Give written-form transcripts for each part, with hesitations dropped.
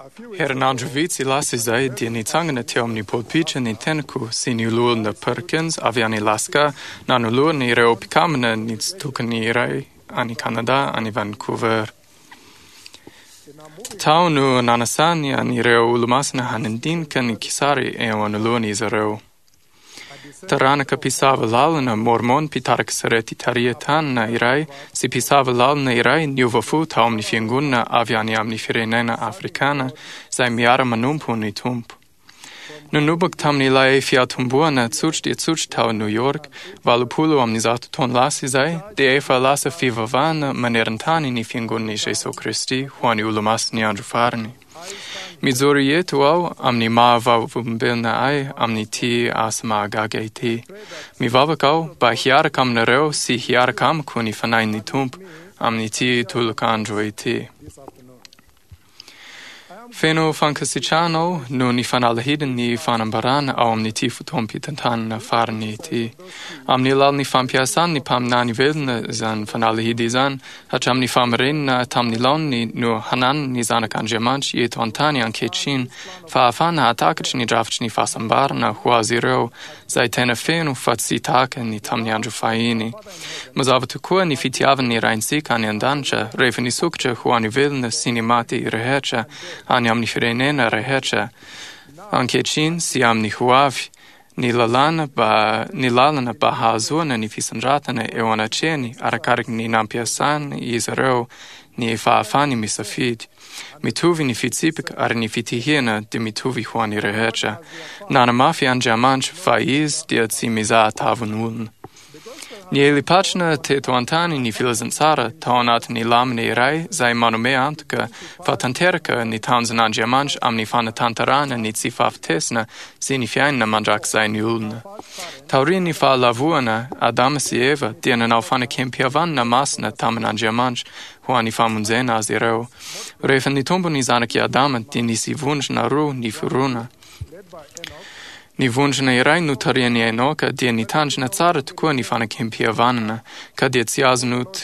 Hernandro Vici lasizai dieni tsangana tiomni podpicha ni tenku sini ululna Perkins aviani laska nanulur ni reopikamna ni stukani rai ani Canada ani Vancouver. Taunu nanasani ani reo ulumasna hanendin kani kisari ewanuluni zareo. Taranaka pisava lalna mormon pitarak sareti tarietan na irai, si pisava lalna irai niuvafu taomni fiengunna aviani amni firenena africana, sai miara manumpuni tump. Nunubak tamni lae fiatumbuana tsuch di tsuch tau New York, valupulu amnizatu ton lasi zai, de efa lasa fivavana manerantani ni fiengunni Jesu Christi, huani ulumas ni andrufarni. Mizuri yetu au amni ma vavumbilna ai amni ti asma agage ti. Mi vavakau ba hiarakam nareo si hiarakam kuni fanai ni tump amni ti tulukandroi ti. Feno fankasicano nu ni fanalahiden ni fanambaran au amni ti futompi tantan na farni ti. Amni lal ni fampiasan ni pam nani vedna zan fanalahidi zan, hach amni famaren na tamni lon ni nu hanan ni zana kanjamanch yetu antani ankechin, fa afana atakach ni drafch ni fasambar na huazireo, zai tena feno fatsitaka ni tamni anju faini. Mazavatukua ni fitiavan ni reinsik ani andancha, refeni sukcha huani vedna sinimati rehecha, ani amni firenena rehecha, ankechin si amni huavi, ni lalana ba hazuna ni fisanratana ewanacheni, arakarik ni nampiasan izareo, ni faafani misafid. Mituvi ni fitsipik ar ni fitihina de mituvi huani rehecha. Nana mafi anjamanch faiz diat si miza tavunuln. Ni elipachna te tuantani ni filazansara, taonat ni lamne rai, zai manume antuka, fa tanterka ni taunzan anjamanch amni fana tantarana ni tsifaf tesna, si ni fiaina mandrak zai ni ulna. Taurin ni fa lavuana, Adamas i Eva, diana nau fana kempiavan na masna taman anjamanch, huani fa munzena azireo. Refen ni tumbu ni zanaki Adama, di ni si vunj na ru ni furuna. Ni vunjna irai nu tarieni enoka, die ni tanjna tsara tukua ni fana kempia vanana, ka die tsiaz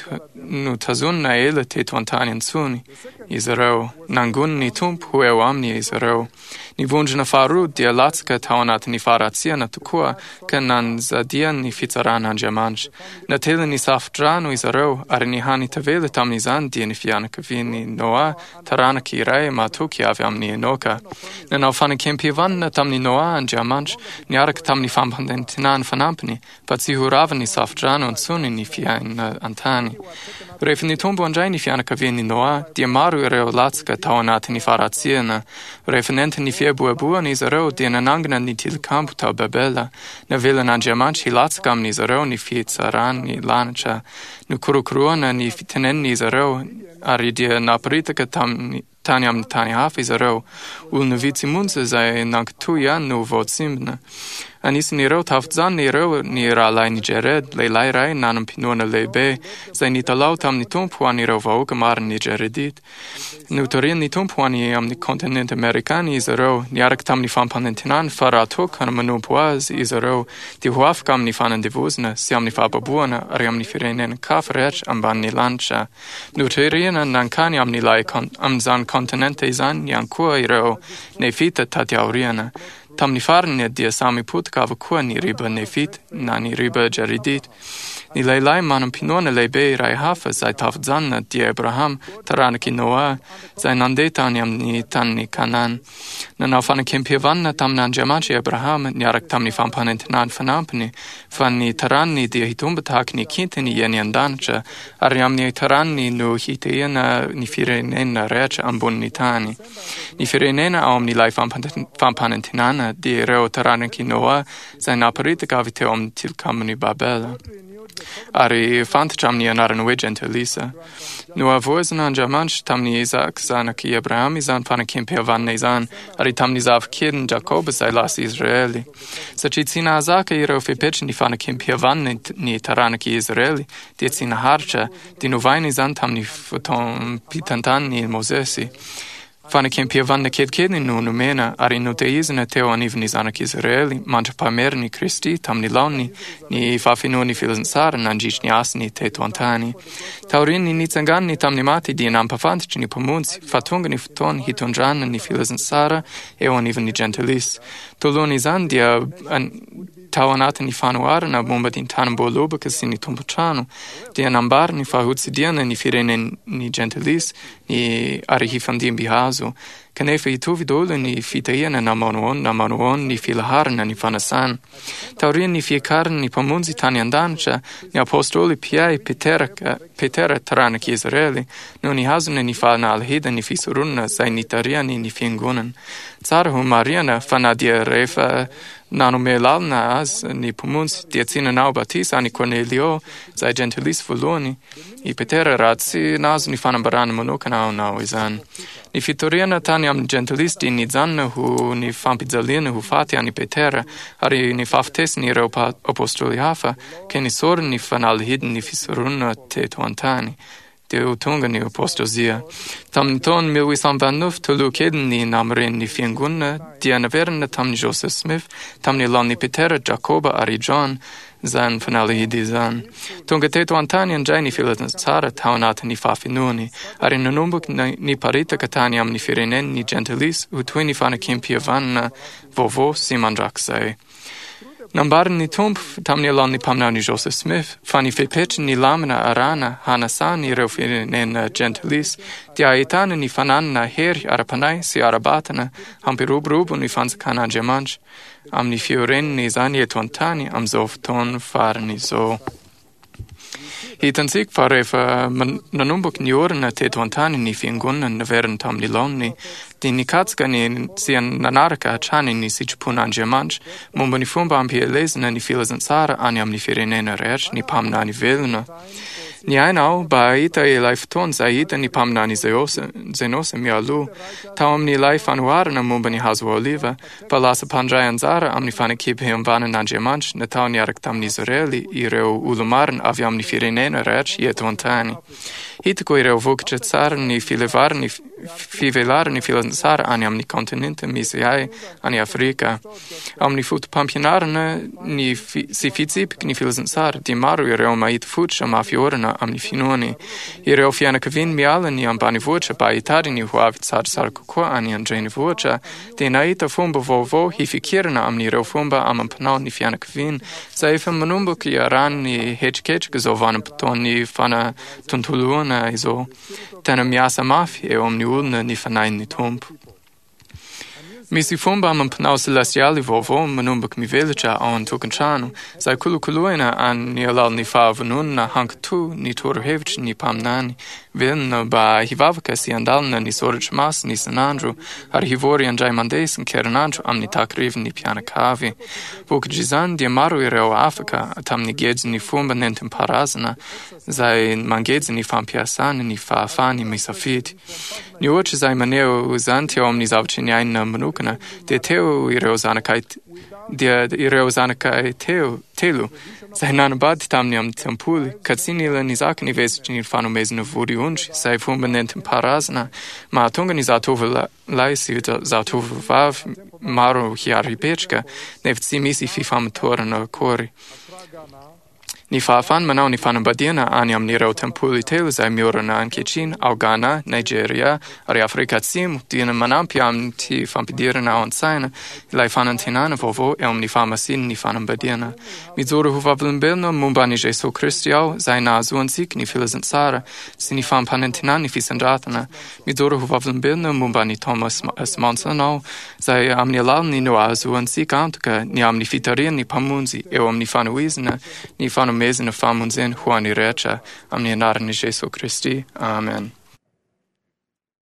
nu tazunna ele te tuantanian suni, izareo, nangun ni tump hueo amni izareo. Ni vunjna faru die latska taonat ni farazia na tukua, ka nan zadian ni fizaran anjamanch. Na tele ni safdranu izareo, ar ni hani tavele tamni zan die ni fiana kavini noa, tarana ki irai ma tuki ave amni enoka. Na nau fana kempia vanana tamni noa anjamanch, niarak tamni fampantinan fanampni, patsi huravani safdranu und suni ni fiain antani. Refni tumbu anjai fiana kavini noa, diamaru ereo latska taonat ni faraziena, referente ni buebua ni zareo diana nangna ni til kampu tau bebela, na vela nanjamanch hi latskam ni zareo ni fietsaran ni lancha, nu kurukruana ni fitenen ni zareo, ari dia naparitaka taniam tani hafi zareo, ulna vici munze zai nang tuya nu votsimna. Anis ni reo taftzan ni reo ni ralai ni jered, le lai rai nanam pinuna le be, zai ni talau tam ni tumpu ani reo vauka mar ni jeredit. Nu torin ni tumpu ani am ni kontinent amerikani izareo, ni arak tam ni fampanentinan faratok an manupuaz izareo, di huafkam ni fanan divuzna, si am ni fababuana, ari am ni firenen kafrech amban ni lancha. Nu terina nankani am ni lai am zan kontinente izan, yankua ireo, ne fita tatiauriana. Tam ni farne dia sami put kava kua ni riba nefit, na ni riba jaridit. Ni leilai manam pinone lebe rai hafa zai tafdzanna dia Abraham, tarana ki Noa, zai nande taniam ni tan ni Kanan. Na nau fana kempiavanna tam nan jamachi Abraham, ni arak tam ni fampanentinan fanampni, fan ni taran ni dia hitumbatak ni kintini yeni andancha, ariam ni taran ni nu hiteena ni firenena recha ambun ni tani. Ni firenena aum ni lai fampanentinana, di reo tarana ki Noa, zai naparita gavite om tilkamuni Babela. Ari fantacham ni anaran wejente Lisa. Nu avoizan anjamanch tam ni Isaac zana ki Abraham izan fana kempia van nezan, ari tam ni zav kiden Jacob zai las Israeli. Sa cina azaka ireo fepech ni fana kempia van ni tarana ki Israeli, di cina harcha, di nu vain izan tam ni futon pitantan ni Mosesi. Fana kempia vanna kedkedni nu numena ari nu teizna teo anivni zanak Israeli mancha pamerni Christi tamni launi ni fafinuni filensara nanjich ni asni te tuantani. Taurini ni tsangani tamni mati di nampafantici ni pomunzi fatunga ni futon hitunjana ni filensara eo anivni gentilis. Toloni zandia tawanata ni fanuara na bomba din tanambo loba kasini tumpuchano dia nambar ni fahutsidiana ni firene ni gentilis ni arihifandim bihazo kanefa ituvi dole ni fitaiana na manuon ni filaharna ni fanasan taurin ni fiakarn ni pamunzi tani andancha ni apostoli piai petera tarana ki Israeli no ni hazune ni fana alhida ni fisurunna sai ni tariani ni fingunan tsarahu mariana fanadia refa nanu me lalna as ni pomunzi diacina nau batis ani Cornelio sai gentilis fuloni i petera razzi nasu ni fana barana monukana nau izan ni fitoriana tani am gentilisti ni zanna hu ni fampizzalina hu fati ani petera ari ni faftes ni reo apostoli hafa ke ni sor ni fanal hidden ni fisurunna te tuantani de utunga ni apostozia tam ton 1829 tolu keden ni namren ni fiengunna di anaverna tam ni Joseph Smith tam ni lani petera Jacoba ari John zan fanali hidizan. Tunga te tuantani anjai ni filensara taunata ni fafinuni ari nanumbuk ni parita katani am ni firenen ni gentilis utui ni fana kimpia vanna vovo simandraksai. Nambar ni tump tamni alon ni pamnau ni Joseph Smith, fani fepech ni lamna arana hanasan ni reufirinen gentilis, di aitana ni fanan na her arapanai si arabatana, hampi rubu ni fanzakana gemanch, am ni fioren ni zanie tuantani am zof ton farni zo. Hitan sig farefa nanumbuk ni orna te tuantani ni fingunan neveren tam ni lonni, di ni katska ni sian nanarka chani ni sichpunan gemanch, mumba ni fumba ampi elesna ni filazansara aniam ni firenena rech ni pamna ni velna. Ni ainau ba ita e life ton zaita ni pamna ni zenose mi alu, taum ni life anuarna mumba ni hazu oliva, palasa pandrayan zara am ni fana kibheum vana nan gemanch, na tau ni araktam ni zoreli, i reu ulumarn aviam ni firenena rech ietuantani. Hitako i reu vukcet sar ni filevar ni fivelar ni filansar aniam ni continente misiai ani Afrika. Am ni fut pampinarna ni si fizip ni filansar di maru i reu mait futscha ma fiorna am ni finoni. I reu fiana kavin miala ni am bani voce ba itari ni huavit sar kuko ani anjeni voce. Di naita fumba vovo hi fikirna am ni reu fumba am panau ni fiana kavin. Sa ifa manumbu ki aran ni hechkech gazo vana paton ni fana tuntuluana izo. Tena miasa mafi e om ni ulna ni fanain ni tump. Misi fumba am panau celestiali vovo manumbuk mi velicha on tukanchanu. Sai kuluina an ni alal ni favunun na hank tu ni turu hevch ni pamnani. Vilna ba hivavaka si andalna ni sorich mas ni sanandru. Ar hivori anjai mandesin kerenandru am ni takriv ni piana kavi. Vuk jizan di amaru i reo Afrika tam ni gedzi ni fumba nentem parazana. Zai mangedzi ni fam piasani ni fa afani misafiti. Ni oce zai maneo uzanti om ni zavcini aina manukana. De teo i reo zanakai telu. Sai nanabad tamniam tempuli, katsini ni zakni vesicini fanu mezina vuri unci, sai fumba nentem parazana, ma tunga ni zatuva laisi zatuva vav, maru hiari pechka, nevtsi misi fifam tora na kori. Ni fafan manau ni fanabadiana aniam ni reu tempuli telu zai miura na ankecin, au Ghana, Nigeria, ari Afrika sim, dina manampiam ti fampidira na onsaina, ilai fanantinana vovo eum ni famasin ni fanabadiana. Mizuru huvavlimbelno mumbani Jesu Christiau, zai na azuansik ni filazansara, si ni fampanantinan ni fisandratana. Mizuru huvavlimbelno mumbani Thomas Smonsanau, zai am ni lal ni no azuansik antuka, ni am ni fitarian ni pamunzi, eum ni fanuizna, ni fanu mezina famunzen huani recha, am ni narni Jesu Christi. Amen.